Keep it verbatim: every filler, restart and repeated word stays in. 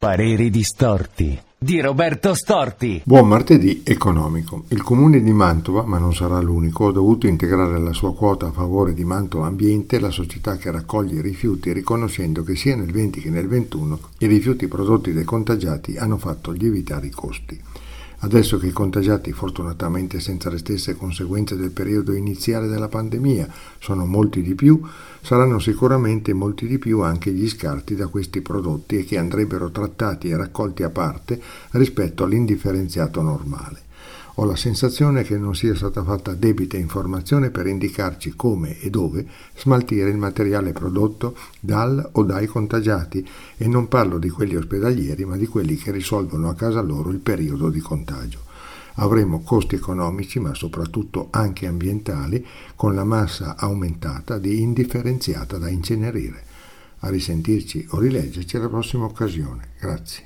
Pareri distorti di Roberto Storti. Buon martedì economico. Il comune di Mantova, ma non sarà l'unico, ha dovuto integrare la sua quota a favore di Mantova Ambiente, la società che raccoglie i rifiuti, riconoscendo che sia nel venti che nel ventuno i rifiuti prodotti dai contagiati hanno fatto lievitare i costi. Adesso che i contagiati, fortunatamente senza le stesse conseguenze del periodo iniziale della pandemia, sono molti di più, saranno sicuramente molti di più anche gli scarti da questi prodotti e che andrebbero trattati e raccolti a parte rispetto all'indifferenziato normale. Ho la sensazione che non sia stata fatta debita informazione per indicarci come e dove smaltire il materiale prodotto dal o dai contagiati, e non parlo di quelli ospedalieri ma di quelli che risolvono a casa loro il periodo di contagio. Avremo costi economici ma soprattutto anche ambientali con la massa aumentata di indifferenziata da incenerire. A risentirci o rileggerci alla prossima occasione. Grazie.